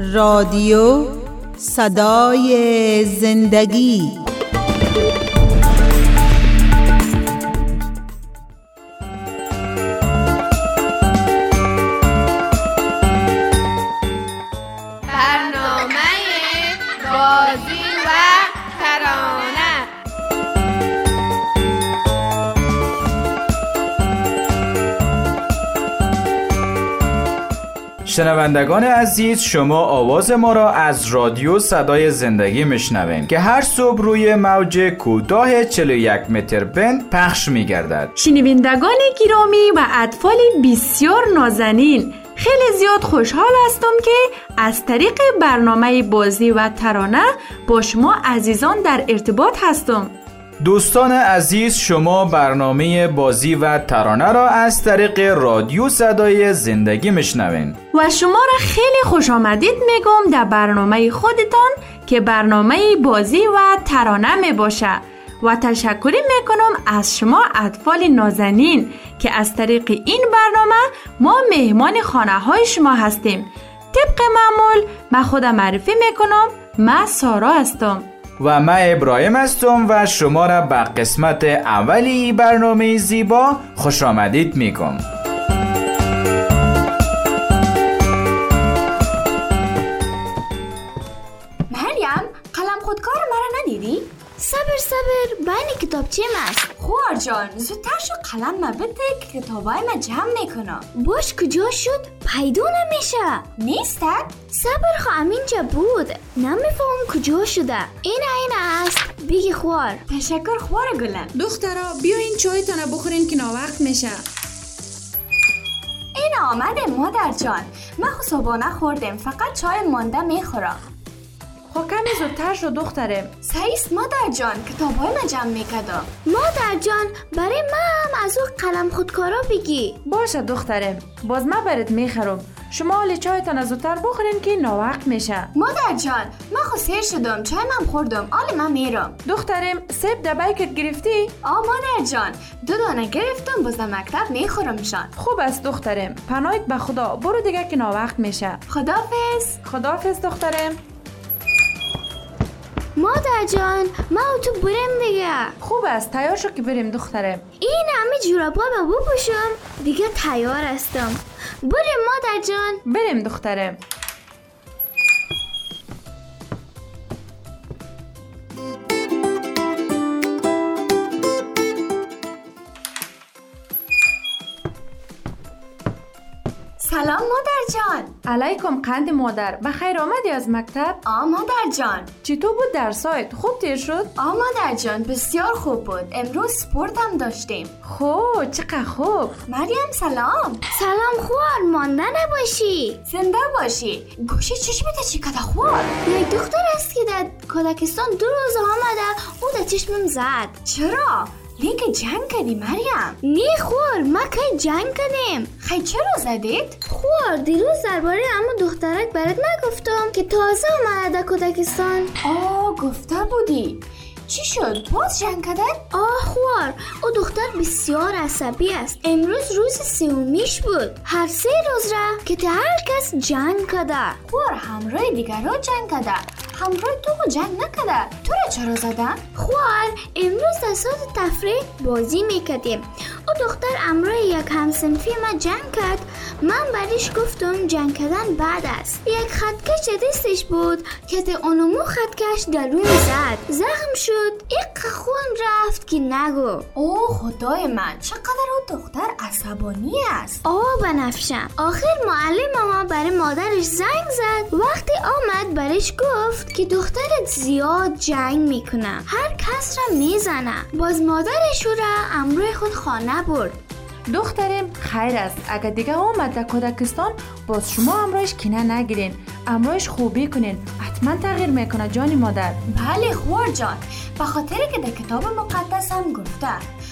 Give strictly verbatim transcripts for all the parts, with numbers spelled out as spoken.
رادیو صدای زندگی. برنامه بازی و ترانه. شنوندگان عزیز، شما آواز ما را از رادیو صدای زندگی میشنوین که هر صبح روی موج کوتاه چهل و یک متر بند پخش میگردد. شنوندگان گرامی و اطفال بسیار نازنین، خیلی زیاد خوشحال هستم که از طریق برنامه بازی و ترانه با شما عزیزان در ارتباط هستم. دوستان عزیز، شما برنامه بازی و ترانه را از طریق رادیو صدای زندگی میشنوین و شما را خیلی خوش آمدید میگم در برنامه خودتان که برنامه بازی و ترانه می باشه و تشکری میکنم از شما اطفال نازنین که از طریق این برنامه ما مهمان خانه های شما هستیم. طبق معمول من خودم معرفی میکنم، من سارا هستم و من ابراهیم هستم و شما را به قسمت اولی برنامه زیبا خوش آمدید میگم. مریم، قلم خودکار مرا ندیدی؟ صبر صبر بین کتابچه است. خوار جان، زودتر شو قلم ما بده که کتابای ما جمع میکنم. باش کجا شد؟ پیدا نمیشه. نیستد؟ صبر خو همینجا بود، نمیفهم کجا شده. این این است، بگی خوار. تشکر خوار گلم. دخترا بیاین چایتان بخورین که ناوقت میشه. این آمده مادر جان، ما خو صبحانه خوردیم، فقط چای مانده میخورم. خب کمی زودتر شد دخترم. سعیست مادر جان، کتابای ما جمع میکردم. مادر جان، برای من هم از او قلم خودکارا بگی. باشه دخترم، باز من برات میخرم. شما حالی چایتان زودتر بخورین که ناوقت میشه. مادر جان، من خو سیر شدم، چای من خوردم، حالی من میرم. دخترم، سیب در بیکت گرفتی؟ آ مادر جان، دو دانه گرفتم، باز در مکتب میخورمشان. خوب است دخترم، پناهت به خدا، برو دیگه که ناوقت میشه. خداحافظ. خداحافظ دخترم. مادر جان، ما و تو بریم دیگه. خوب است، تیار شو که بریم دخترم. این همه جورابا رو بپوشم، دیگه تیار هستم. بریم مادر جان. بریم دخترم. سلام مادر جان. علیکم قند مادر، بخیر آمدی از مکتب؟ آ مادر جان. چطور بود درسایت؟ خوب تیر شد؟ آ مادر جان، بسیار خوب بود. امروز سپورت هم داشتیم. خوب، چقدر خوب. مریم سلام. سلام خوار، مانده نباشی. زنده باشی. گوشه چشمت چیکار خوار؟ یک دختر است که در کودکستان دو روز آمده، او در چشمم زد. چرا؟ لیک جنگ کردی مریم؟ نه خوار، ما که جنگ کردیم. خیلی چرا زدید؟ خوار، دیروز درباره همون دخترک برات نگفتم که تازه آمده در کودکستان؟ آه گفته بودی. چی شد؟ باز جنگ کردن؟ آه خوار، او دختر بسیار عصبی است. امروز روز سومیش بود. هر سه روز را که تا هر کس جنگ کرده. خوار، همراه دیگر را جنگ کرده، همراه تو جنگ نکرده. تو را چرا زدن؟ خوار، امروز در ساعت تفریح بازی میکردیم. او دختر همراه یک همسنفی ما جنگ کرد. من برایش گفتم جنگ کردن بد است. یک خطکش دستش بود که تا اونمو خطکش در روی زد، زخم شد. یک خون رفت که نگو. اوه خدای من، چقدر او دختر عصبانی است. آه بنفشم. آخر معلم ما برای مادرش زنگ زد. وقتی آمد برایش گفت که دخترت زیاد جنگ میکنه، هر کس را میزنه. باز مادرش را امروی خود خانه برد. دخترم خیر است، اگر دیگه آمد در کودکستان باز شما امرویش کینه نگیرین، امرویش خوبی کنین، حتما تغییر میکنه جانی مادر. بله خوار جان، به خاطر که در کتاب مقدس هم گفته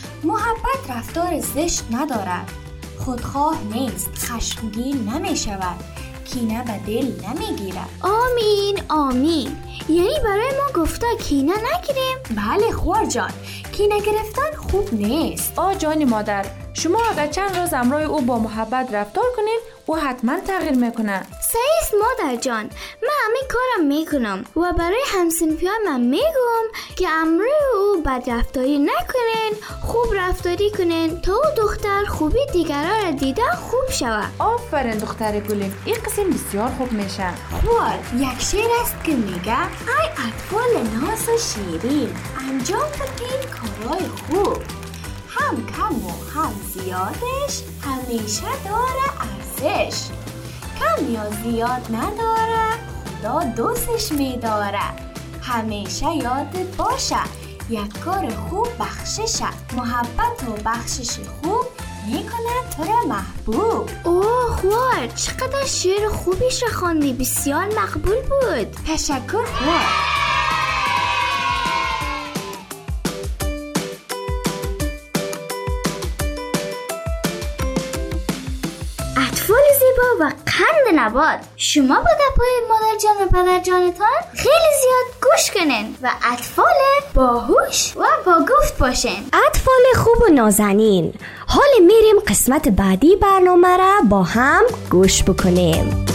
محبت رفتار زشت ندارد، خودخواه نیست، خشمگین نمی شود، کینه به دل نمی گیرد. آمین آمین. یعنی برای ما گفته کینه نگیریم؟ بله خوار جان، کینه گرفتن خوب نیست. آه جانی مادر، شما اگر چند روز امروی او با محبت رفتار کنید او حتما تغییر میکنه. سعیست مادر جان، من همین کارم میکنم و برای همسنفیان من میگم که امروز او بدرفتاری نکنین، خوب رفتاری کنین تا او دختر خوبی دیگران را دیده خوب شود. آفرین دختر گلیم، این قسم بسیار خوب میشه. خوار یک شعر است که میگه ای اطفال ناز و شیرین، انجام بدین کارهای خوب، هم کم و هم زیادش همیشه داره ارزش، کم یا زیاد نداره خدا دوستش میداره، همیشه یادت باشه یک کار خوب بخششه، محبت و بخشش خوب میکنه تو را محبوب. اوه خوار، چقدر شعر خوبیش را خواندی، بسیار مقبول بود. تشکر خوار. اطفال زیبا و قند نبات، شما با دپای مادر جان و پدر جانتان خیلی زیاد گوش کنین و اطفال باهوش و با گفت باشین. اطفال خوب و نازنین، حال میریم قسمت بعدی برنامه را با هم گوش بکنیم.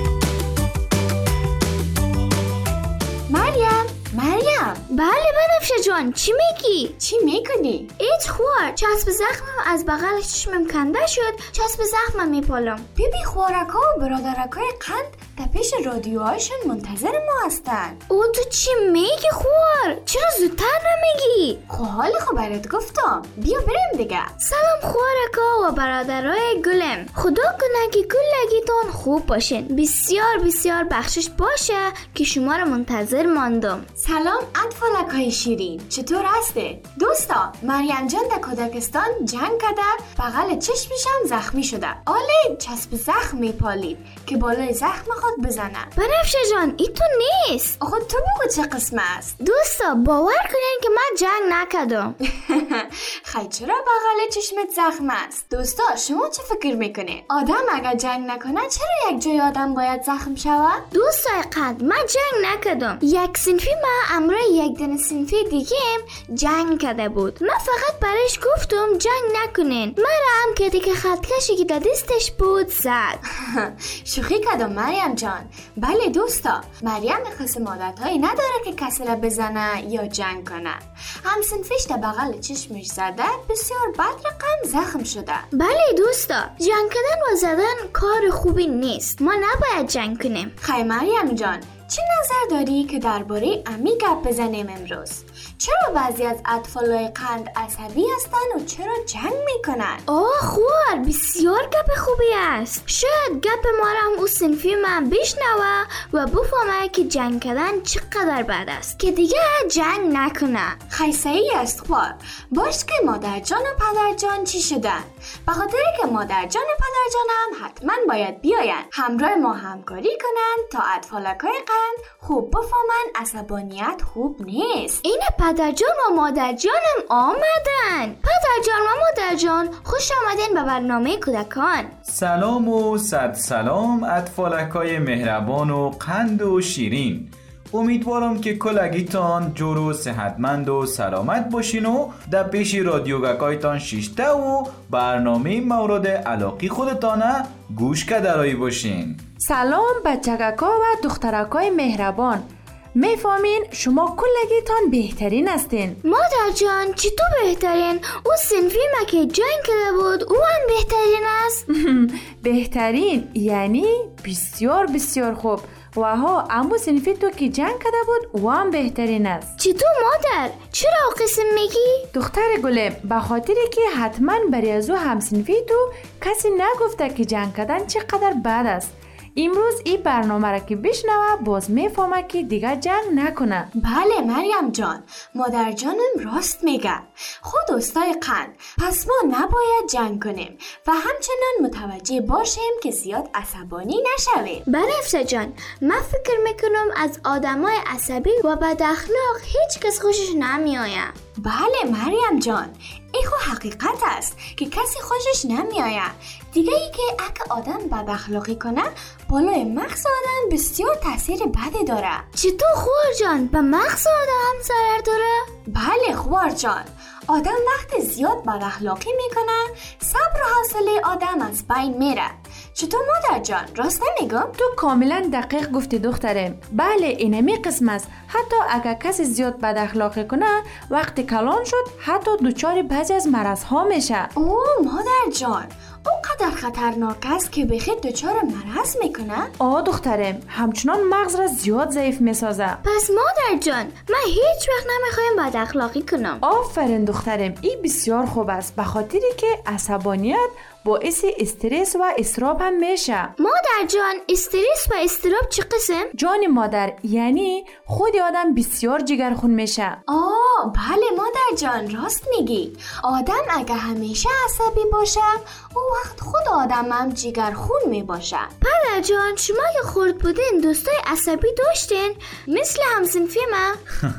مریم، مریم. بله بنفشه جان، چی میگی؟ چی میکنی؟ ایت خوار، چسب زخمم از بغل چشمم کنده شد، چسب زخمم میپالم. بیبی خوارکا و برادرکای قند در پیش رادیوهایشون منتظر ما هستن. او تو چی میگی خوار؟ چرا زودتر نمیگی؟ خب حال خب برات گفتم، بیا بریم دیگه. سلام خوارکا و برادرای گلم، خدا کنه که کلگیتون خوب باشین، بسیار بسیار بخشش باشه که شما رو منتظر ماندم. سلام اطفالکای شیرین، چطور هسته؟ دوستا، مریم جان در کودکستان جنگ کرده، بغل چشمشم زخمی شده، آله چسب زخم میپالید که بالای زخم خود بزنه. بنفشه جان، این تو نیست. آخه تو بگو چه قسم است؟ دوستا باور کنین که من جنگ نکردم. خیلی چرا بغل چشمت زخم است؟ دوستا شما چه فکر میکنین؟ آدم اگر جنگ نکنه چرا یک جای آدم باید زخم شود؟ دوستای قد، من جنگ نکردم. یک صنفی من امروز یک دن صنفی دیگه جنگ کرده بود، من فقط برایش گفتم جنگ نکنین، من هم که دیگه خطکشی که در دستش بود زد. شوخی کردم مریم جان. بله دوستا، مریم خصم عادتهایی نداره که کسی را بزنه یا جنگ کنه. هم صنفیش در بغل چشمش زده، بسیار بد رقم زخم شده. بله دوستا، جنگ کردن و زدن کار خوبی نیست، ما نباید جنگ کنیم. خیلی مریم جان، چه نظر داری که درباره امی گپ بزنیم امروز؟ چرا بعضی از اطفالای قند عصبی هستن و چرا جنگ میکنن؟ آه خوار، بسیار گپ خوبی است. شاید گپ ما را هم او صنفی من بشنوه و بفهمه که جنگ کردن چقدر بد است که دیگه جنگ نکنه. خیلی صحیح است خوار. باش که مادر جان و پدر جان چی شدن؟ به خاطر که مادر جان و پدر جان هم حتما باید بیاین همراه ما همکاری کنن تا اطفالکای قند خوب بفهمن عصبانیت خوب نیست. این پدر جان و مادر جانم آمدن. پدر جان و مادر جان خوش آمدین به برنامه کودکان. سلام و صد سلام اطفالکای مهربان و قند و شیرین. امیدوارم که کلگیتان جور و صحتمند و سلامت باشین و در پیش رادیوگکایتان شیشته و برنامه مورد علاقی خودتانه گوش کدرایی باشین. سلام بچگکا و دخترکای مهربان، میفهمین شما کلگیتان بهترین هستین. مادر جان چطور بهترین؟ او صنفی ما که جنگ کرده بود او هم بهترین است. بهترین یعنی بسیار بسیار خوب. و ها امو صنفی تو که جنگ کرده بود او هم بهترین است. چطور مادر؟ چرا او قسم میگی؟ دختر گلم، به خاطری که حتما برای از او هم صنفی تو کسی نگفته که جنگ کردن چقدر بد است. امروز این برنامه را که بشنوه باز میفهمه که دیگه جنگ نکنه. بله مریم جان، مادر جانم راست میگه. خود دوستای قند، پس ما نباید جنگ کنیم و همچنان متوجه باشیم که زیاد عصبانی نشویم. بنفشه جان، من فکر میکنم از آدمای عصبی و بد اخلاق هیچ کس خوشش نمیآید. بله مریم جان، این خو حقیقت است که کسی خوشش نمیآید. دیگه ای که اگه آدم بد اخلاقی کنه بالای مغز آدم بسیار تاثیر بدی داره. چطور خوار جان؟ به مغز آدم ضرر داره؟ بله خوار جان، آدم وقت زیاد بد اخلاقی میکنه صبر و حوصله آدم از بین میره، چطور مادر جان؟ راست نمیگم؟ تو کاملا دقیق گفتی دخترم. بله اینمی قسم است. حتی اگر کسی زیاد بد اخلاقی کنه وقتی کلان شد حتی دچار بعضی از مرض ها میشه. اوه مادر جان، اونقدر خطرناک است که بخیر دچار مرض میکنه؟ آه دخترم، همچنان مغز را زیاد ضعیف میسازه. پس مادر جان من هیچ وقت نمیخوایم بد اخلاقی کنم. آفرین دخترم، این بسیار خوب است به خاطری که عصبانیت باعث استرس و اضطراب هم میشه. مادر جان استرس و اضطراب چه قسم؟ جان مادر، یعنی خود آدم بسیار جگرخون میشه. آه بله مادر جان راست میگی. آدم اگه همیشه عصبی باشه اون وقت خود آدم هم جگرخون میباشه. پدر جان شما که خرد بودین دوستای عصبی داشتین مثل همسنفی من؟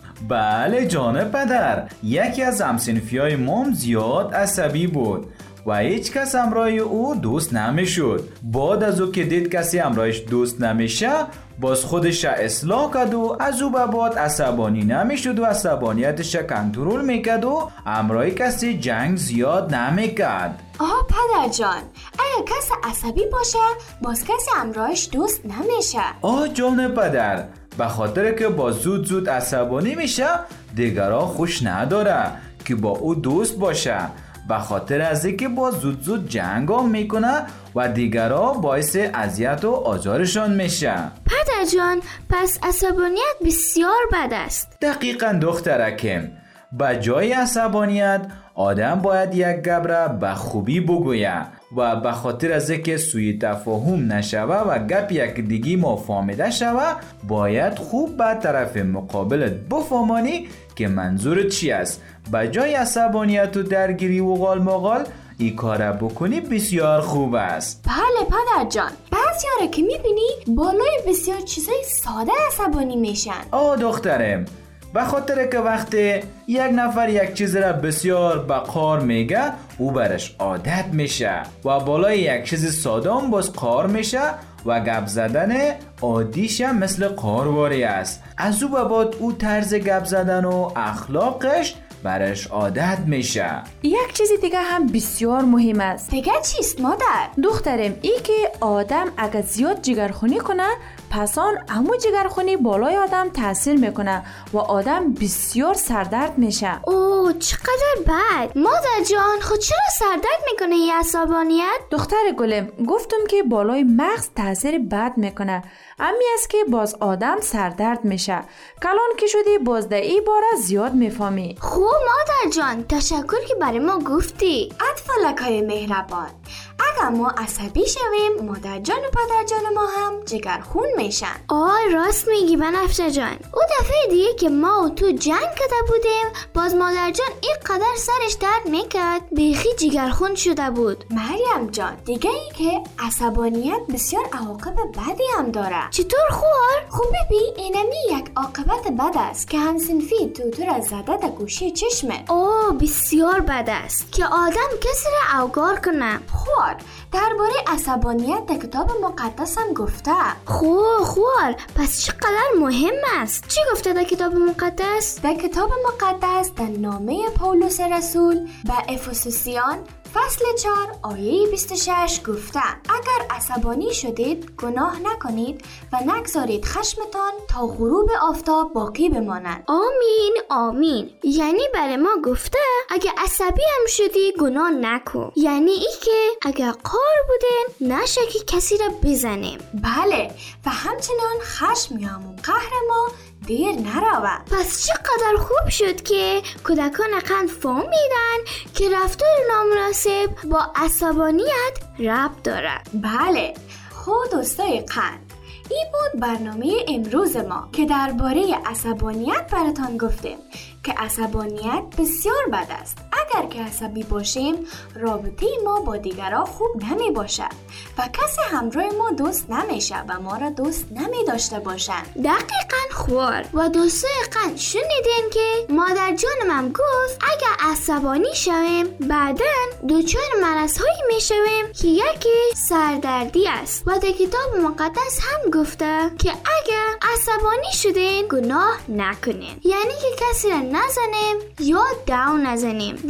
بله جان پدر، یکی از همسنفی های مام زیاد عصبی بود و هیچ کس همراه او دوست نمیشد. بعد از او که دید کسی همراهش دوست نمیشه باز خودش اصلاح کرد و از او به بعد عصبانی نمیشد و عصبانیتش کنترل میکرد و همراه کسی جنگ زیاد نمیکرد. آه پدر جان، اگه کسی عصبی باشه باز کسی همراهش دوست نمیشه. آه جان پدر، به خاطر که با زود زود عصبانی میشه دیگرها خوش نداره که با او دوست باشه، به خاطر از اینکه با زود زود جنگ هم میکنه و دیگرها باعث اذیت و آزارشان میشه. پدر جان پس عصبانیت بسیار بد است. دقیقاً دخترکم، به جای عصبانیت آدم باید یک گپ را به خوبی بگوید و به خاطر از اینکه سوء تفاهم نشوه و گپ یک دیگی مفاهمه شوه باید خوب به طرف مقابلت بفهمانی که منظورت چی است. به جای عصبانیت و درگیری و غال مغال این کار بکنی بسیار خوب است. بله پدر جان، بعضی‌ها که میبینی بالای بسیار چیزای ساده عصبانی میشن. آه دخترم، به خاطر که وقتی یک نفر یک چیز را بسیار به قار میگه او برش عادت میشه و بالای یک چیز ساده هم باز قار میشه و گپ زدن عادیش هم مثل قارواری است. از او به بعد او طرز گپ زدن و اخلاقش برش عادت میشه. یک چیز دیگه هم بسیار مهم است. دیگه چیست مادر؟ دخترم، ای که آدم اگر زیاد جگرخونی کنه پس آن امو جگرخونی بالای آدم تاثیر میکنه و آدم بسیار سردرد میشه. اوه چقدر بد. مادر جان خود چرا سردرد میکنه این عصبانیت؟ دختر گلم، گفتم که بالای مغز تاثیر بد میکنه، امی است که باز آدم سردرد میشه. کلان که شدی باز در این باره زیاد میفهمی. خوب مادر جان، تشکر که برای ما گفتی. اطفالکای مهربان، اگر ما عصبی شویم مادر جان و پدر جان ما هم جگرخون میشن. آه راست میگی بنفشه جان. او دفعه دیگه که ما و تو جنگ کرده بودیم باز مادر جان این قدر سرش درد میکرد بیخی جگرخون شده بود. مریم جان، دیگه ای که عصبانیت بسیار عواقب بدی هم داره. چطور خوار؟ خوب ببین اینمی یک عاقبت بد است که همسنفی تو تو را زده در گوشه چشمت. اوه بسیار بد است که آدم کسی را اوگار کنه. خوار درباره عصبانیت در کتاب مقدس هم گفته. خوار خوار پس چقدر مهم است. چی گفته در کتاب مقدس؟ در کتاب مقدس در نامه پولس رسول به افسوسیان فصل چهار آیه بیست و شش گفته اگر عصبانی شدید گناه نکنید و نگذارید خشمتان تا غروب آفتاب باقی بماند. آمین آمین. یعنی برای ما گفته اگه عصبی هم شدی گناه نکن، یعنی ای که اگر قار بودین نشه که کسی را بزنیم. بله و همچنان خشم یا همون قهر ما دیر نروه. پس چقدر خوب شد که کودکان قند فهمیدن که رفتار نامناسب با عصبانیت ربط داره. بله خود دوستای قند، این بود برنامه امروز ما که درباره عصبانیت براتان گفتیم که عصبانیت بسیار بد است. اگر که عصبی باشیم رابطه ما با دیگران خوب نمی باشه و کسی همراه ما دوست نمیشه و ما را دوست نمی داشته باشن. دقیقاً خوار. و دوستای قند شنیدین که مادر جانم هم گفت اگر عصبانی شویم بعداً دچار مرض‌هایی میشویم که یکی سردردی است و در کتاب مقدس هم گفته که اگر عصبانی شدین گناه نکنین، یعنی که کسی را نزنیم یا داو نزنیم.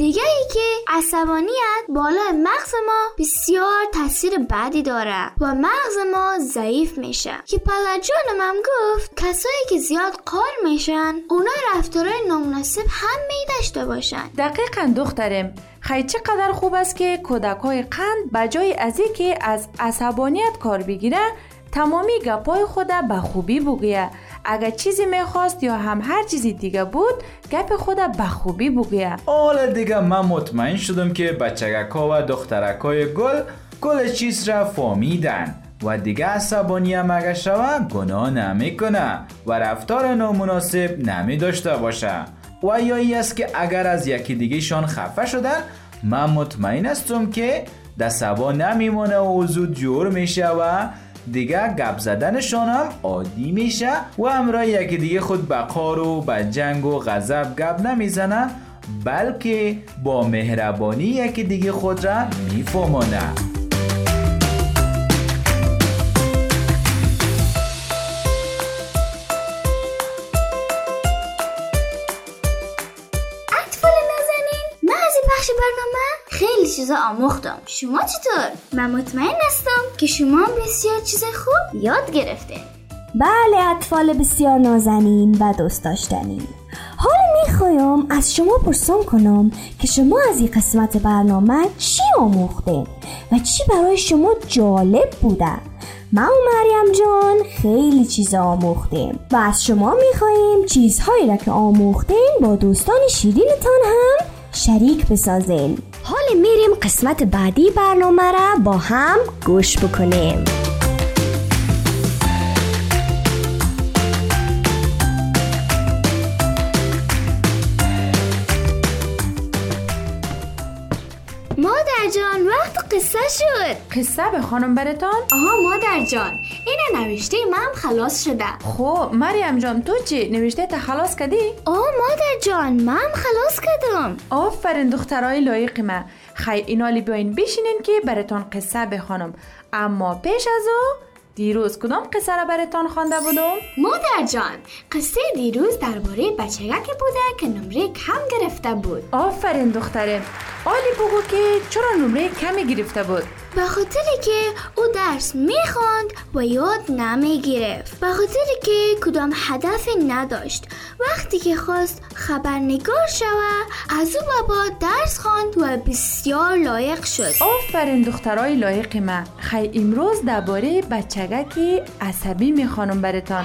دیگه ای که عصبانیت بالای مغز ما بسیار تاثیر بدی داره و مغز ما ضعیف میشه. که پدر جانم هم گفت کسایی که زیاد قار میشن اونا رفتارهای نامناسب هم میداشته باشن. دقیقاً دخترم. خیلی چقدر خوب است که کودکای قند بجای از اینکه از عصبانیت کار بگیره تمامی گپای خود به خوبی بگیه. اگر چیزی میخواست یا هم هر چیزی دیگه بود گپ خود به خوبی بگیه. حالا دیگه من مطمئن شدم که بچگکا و دخترکای گل کل چیز را فهمیدن و دیگه عصبانی هم اگه شوه گناه نمیکنه و رفتار نامناسب نمی داشته باشه. و یا ای است که اگر از یکی دیگه شان خفه شدن من مطمئن هستم که دستوا نمیمونه و زود جور میشه و دیگه گپ زدنشان هم عادی میشه و همراه یکی دیگه خود به قار و به جنگ و غضب گپ نمیزنه بلکه با مهربانی یکی دیگه خود را میفهمونه. برنامه خیلی چیزا آموختم. شما چطور؟ من مطمئن هستم که شما بسیار چیز خوب یاد گرفتین. بله اطفال بسیار نازنین و دوست داشتنی، حالا میخوایم از شما پرسم کنم که شما از این قسمت برنامه چی آموختین و چی برای شما جالب بوده؟ من و مریم جان خیلی چیزا آموختیم و از شما میخواییم چیزهایی را که آموختین با دوستان شیرینتان هم شریک بسازین. حالا میریم قسمت بعدی برنامه را با هم گوش بکنیم. مادر جان وقت قصه شد. قصه بخوانم براتان؟ آها مادر جان این نوشته من خلاص شده. خب مریم جان تو چی؟ نوشته تا خلاص کردی؟ آه مادر جان من خلاص کردم. آفرین دخترای لایق من. خیلی اینالی بیاین بشینین که براتان قصه بخوانم. اما پیش از او دیروز کدام قصه را براتان خوانده بودم؟ مادر جان قصه دیروز درباره بچگکی بوده که نمره کم گرفته بود. آفرین دخترم. آلی بگو که چرا نمره کمی گرفته بود؟ به خاطری که او درس میخواند و یاد نمیگرفت، به خاطری که کدام هدفی نداشت. وقتی که خواست خبرنگار شود از او بابا درس خواند و بسیار لایق شد. آفرین دخترای لایق من. خیلی امروز درباره بچگکی عصبی میخوانم براتان.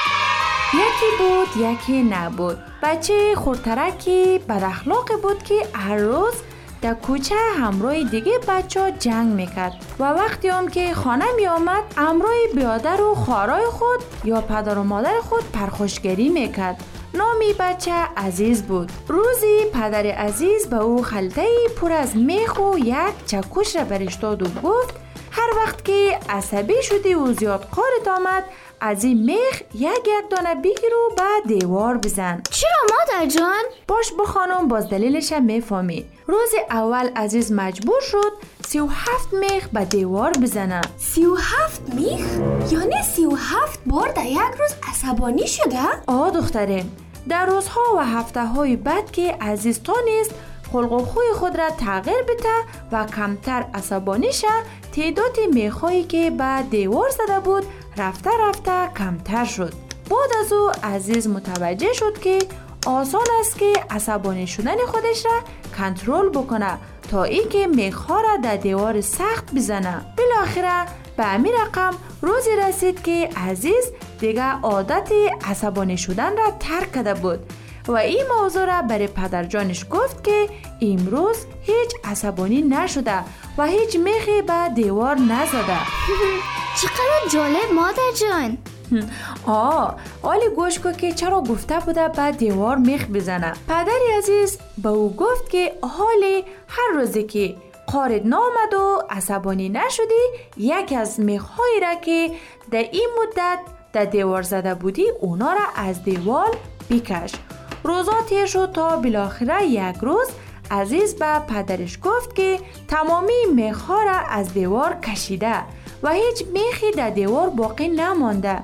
یکی بود یکی نبود. بچه خورترکی بد اخلاقی بود که هر روز در کوچه همراه دیگه بچه ها جنگ میکرد و وقتی هم که خانه می آمد همراه بیادر و خواهرای خود یا پدر و مادر خود پرخاشگری میکرد. نامی بچه عزیز بود. روزی پدر عزیز به او خلطه پر از میخ و یک چکش را برش داد و گفت هر وقت که عصبی شدی و زیاد قارت آمد از این میخ یک یک دانه بگیر و به دیوار بزن. چرا مادر جان؟ باش بخوانم باز دلیلش هم میفهمی. روز اول عزیز مجبور شد سی و هفت میخ به دیوار بزنه. سی و هفت میخ؟ یعنی سی و هفت بار در یک روز عصبانی شده؟ آه دختره، در روزها و هفته های بعد که عزیز تانست خلق و خوی خود را تغییر بده و کمتر عصبانی شه، تعداد میخایی که به دیوار زده بود رفته رفته کمتر شد. بعد از او عزیز متوجه شد که آسان است که عصبانی شدن خودش را کنترل بکنه تا اینکه میخها را در دیوار سخت بزنه. بالاخره به همین رقم روزی رسید که عزیز دیگه عادت عصبانی شدن را ترک کرده بود و این موضوع را برای پدرجانش گفت که امروز هیچ عصبانی نشده و هیچ میخی به دیوار نزده. چقدر جالب مادر جان. آه حالی گوش کو که چرا گفته بوده به دیوار میخ بزنه. پدر عزیز به او گفت که حالی هر روزی که قارت نامد و عصبانی نشدی یک از میخهایی را که در این مدت در دیوار زده بودی اونا را از دیوار بکش. روزا تیر شد تا بالاخره یک روز عزیز به پدرش گفت که تمامی میخها را از دیوار کشیده و هیچ میخی در دیوار باقی نمانده.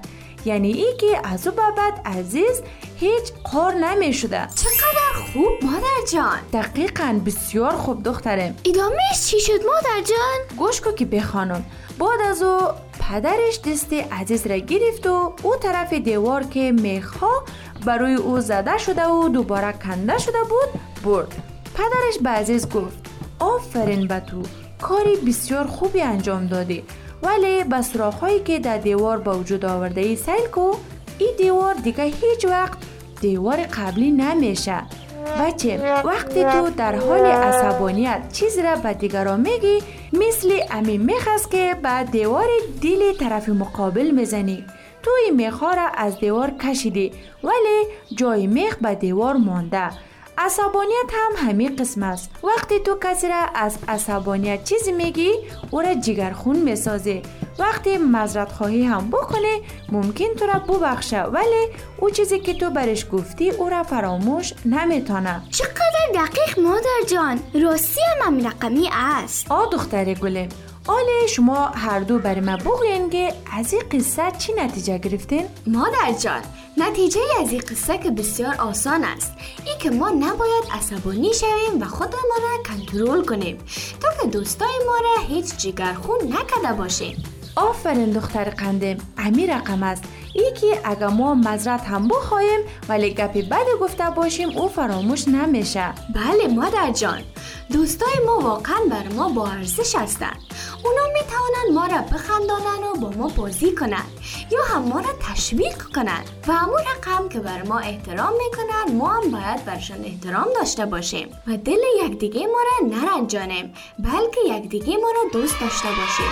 یعنی ای که از او بعد عزیز هیچ قار نمی شده. چقدر خوب مادر جان. دقیقاً بسیار خوب دخترم. ادامهش چی شد مادر جان؟ گوش کو که بخوانم. بعد از او پدرش دست عزیز را گرفت و او طرف دیوار که میخها برای او زده شده و دوباره کنده شده بود برد. پدرش به عزیز گفت آفرین به تو، کاری بسیار خوبی انجام دادی، ولی به سوراخ‌هایی که در دیوار با وجود آورده ای سیل کو. این دیوار دیگه هیچ وقت دیوار قبلی نمیشه. بچه وقتی تو در حال عصبانیت چیزی را به دیگران میگی، مثل امی میخ است که به دیوار دیل طرف مقابل میزنی. تو این میخ را از دیوار کشیدی ولی جای میخ به دیوار مانده. عصبانیت هم همین قسم است. وقتی تو کسی را از عصبانیت چیزی میگی او را جگرخون میسازی. وقتی معذرت خواهی هم بکنه ممکن تو را ببخشه ولی او چیزی که تو برش گفتی او را فراموش نمیتونه. چقدر دقیق مادر جان، راستی هم همین رقمی است. آ دختر گلم، آله شما هر دو برای من بگوین که از این قصه چی نتیجه گرفتین؟ مادر جان، نتیجه از این قصه که بسیار آسان است، این که ما نباید عصبانی شویم و خودمان را کنترل کنیم تا که دوستای ما را هیچ جگرخون نکرده باشیم. آفرین دختر قندم، امی رقم است. ای که اگر ما معذرت هم بخوایم ولی گپی بد گفته باشیم او فراموش نمیشه. بله مادر جان، دوستای ما واقعا بر ما با ارزش هستند. اونا میتوانند ما را بخندانند و با ما بازی کنند یا هم ما را تشویق کنند و همون رقم که بر ما احترام میکنند ما هم باید برشان احترام داشته باشیم و دل یکدیگه ما را نرنجانیم بلکه یکدیگه ما را دوست داشته باشیم.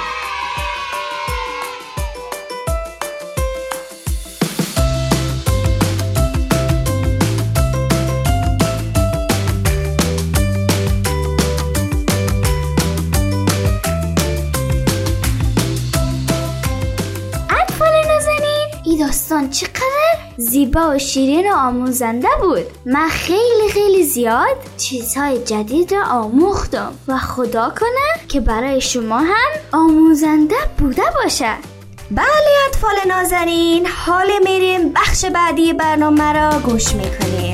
داستان چقدر زیبا و شیرین و آموزنده بود. من خیلی خیلی زیاد چیزهای جدید را آموختم و خدا کنه که برای شما هم آموزنده بوده باشه. بله اطفال نازنین، حال میریم بخش بعدی برنامه را گوش میکنیم.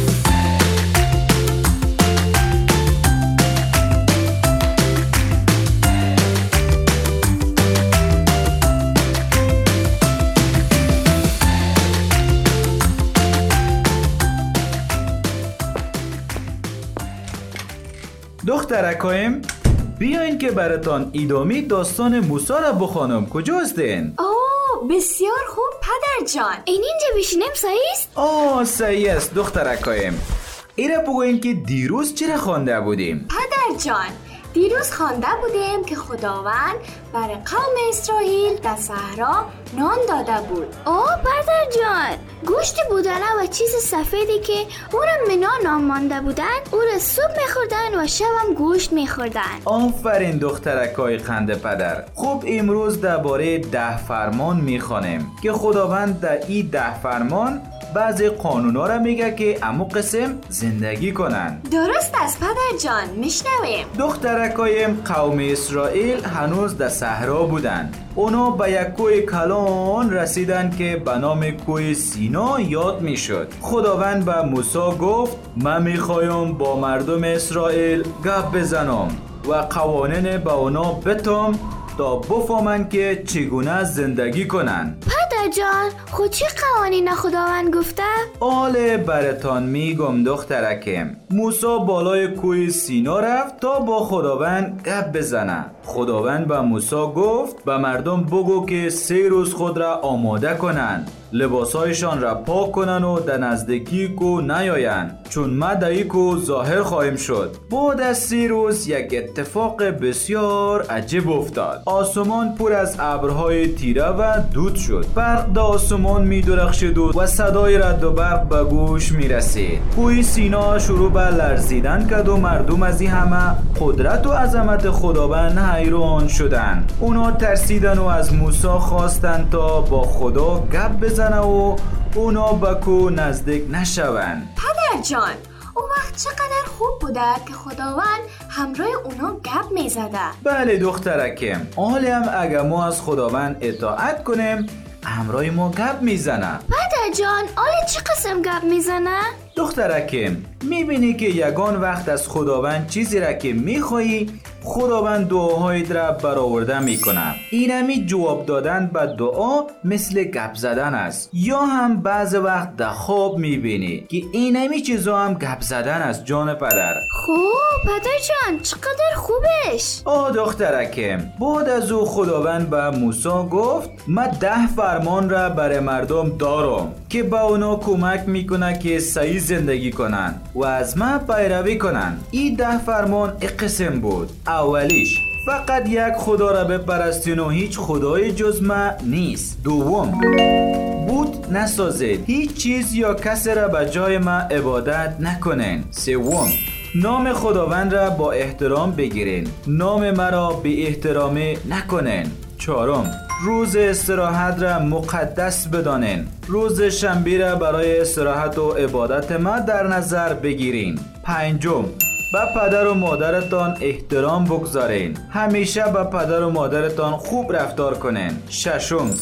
دخترکایم بیاین که براتان ادامه داستان موسی را بخوانم. کجاستین؟ اوه بسیار خوب پدر جان. این اینجا بشینیم صحیح است؟ آه صحیح است دخترکایم. ایره بگوین که دیروز چرا خوانده بودیم؟ پدر جان دیروز خوانده بودیم که خداوند برای قوم اسرائیل در صحرا نان داده بود. آه پدر جان، گوشت بودنه و چیز سفیدی که او را منا نام مانده بودن او را صبح میخوردن و شب هم گوشت میخوردن. آفرین دخترکای خنده پدر. خب امروز درباره ده فرمان میخوانیم که خداوند در این ده فرمان بعضی قانونا را میگه که امو قسم زندگی کنن. درست است پدر جان، میشنویم. دخترکایم قوم اسرائیل هنوز در صحرا بودن. اونا به یک کوه کلان رسیدن که به نام کوه سینا یاد میشد. خداوند به موسی گفت من میخوایم با مردم اسرائیل گپ بزنم و قوانین به اونا بتم تا بفهمن که چگونه زندگی کنن. پدر جان خود چی قوانین خداوند گفته؟ آله براتان میگم دخترکم. موسی بالای کوه سینا رفت تا با خداوند گپ بزنه. خداوند به موسی گفت به مردم بگو که سه روز خود را آماده کنند، لباسایشان را پاک کنن و در نزدیکی کو نیاین، چون ما در این کو ظاهر خواهیم شد. بعد از سی روز یک اتفاق بسیار عجیب افتاد. آسمان پر از ابرهای تیره و دود شد. برق در آسمان می درخشید و صدای رعد و برق به گوش می رسید. کوه سینا شروع به لرزیدن کرد و مردم از این همه قدرت و عظمت خداوند حیران شدند. اونا ترسیدن و از موسی خواستند تا با خدا گپ بزنه و اونا به کوه نزدیک نشوند. پدر جان اون وقت چقدر خوب بوده که خداوند همراه اونا گپ میزده. بله دخترکم، حالا هم اگر ما از خداوند اطاعت کنیم امرای ما گپ میزنه. پدر جان آله چی قسم گپ میزنه؟ دخترکم میبینی که یگان وقت از خداوند چیزی را که میخوایی خداوند دعاهایت را برآورده میکنه. اینمی جواب دادن به دعا مثل گپ زدن است. یا هم بعض وقت در خواب میبینی که اینمی چیزا هم گپ زدن است جان پدر. خوب پدر جان چقدر خوبش. آه دخترکم بعد از او خداوند به موسی گفت من ده فرمان را برای مردم دارم که به اونا کمک میکنه که صحیح زندگی کنن و از من پیروی کنن. این ده فرمان یک قسم بود. اولیش فقط یک خدا را بپرستین و هیچ خدای جز من نیست. دوم بود نسازید هیچ چیز یا کسی را به جای من عبادت نکنین. سوم نام خداوند را با احترام بگیرین، نام مرا بی احترامی نکنین. چهارم روز استراحت را مقدس بدانین، روز شنبه را برای استراحت و عبادت ما در نظر بگیرین. پنجم به پدر و مادرتان احترام بگذارین، همیشه به پدر و مادرتان خوب رفتار کنین. ششم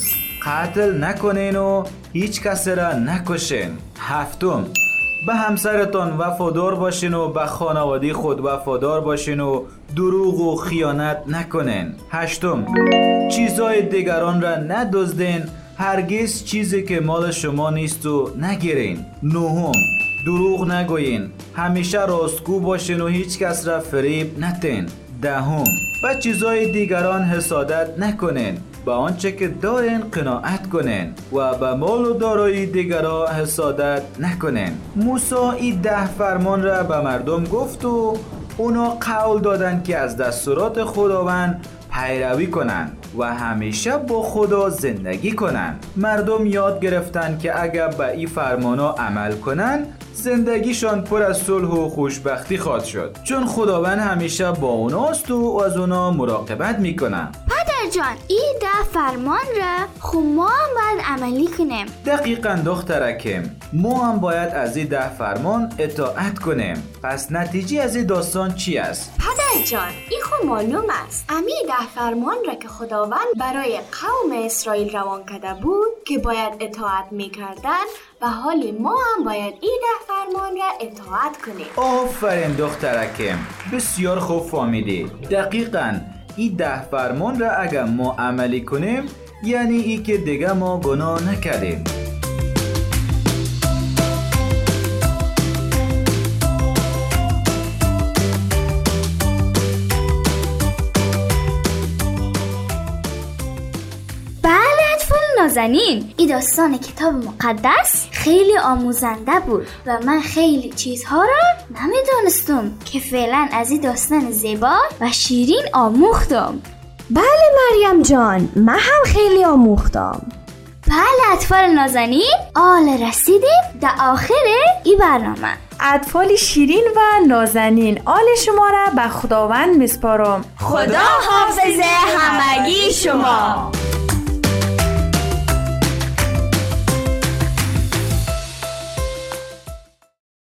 قتل نکنین و هیچ کس را نکشین. هفتم به همسرتان وفادار باشین و به خانواده خود وفادار باشین و دروغ و خیانت نکنین. هشتم چیزهای دیگران را ندزدین، هرگز چیزی که مال شما نیست و نگیرین. نهم دروغ نگوین، همیشه راستگو باشین و هیچ کس را فریب ندین. دهم به چیزهای دیگران حسادت نکنین، به آنچه که دارین قناعت کنین و به مال و دارایی دیگران حسادت نکنین. موسی این ده فرمان را به مردم گفت و اونا قول دادن که از دستورات خداوند پیروی کنن و همیشه با خدا زندگی کنن. مردم یاد گرفتن که اگر به این فرمانا عمل کنن زندگیشان پر از صلح و خوشبختی خواهد شد، چون خداوند همیشه با اوناست و از اونا مراقبت میکنه. پدر جان این ده فرمان را خب ما هم باید عملی کنیم. دقیقاً دخترکم ما هم باید از این ده فرمان اطاعت کنیم. پس نتیجه از این داستان چی است؟ پدر جان این خود معلوم است. امی ده فرمان را که خداوند برای قوم اسرائیل روان کرده بود که باید اطاعت میکردن و حال ما هم باید این ده فرمان را اطاعت کنیم. آفرین دخترکم بسیار خوب فهمیدی. دقیقاً این ده فرمان را اگر ما عملی کنیم یعنی ای که دیگه ما گناه نکردیم. نازنین این داستان کتاب مقدس خیلی آموزنده بود و من خیلی چیزها را نمیدانستم که فعلا از این داستان زیبا و شیرین آموختم. بله مریم جان من هم خیلی آموختم. بله اطفال نازنین آل رسیدیم در آخر این برنامه. اطفال شیرین و نازنین آل شما را به خداوند میسپارم. خدا حافظ همگی شما.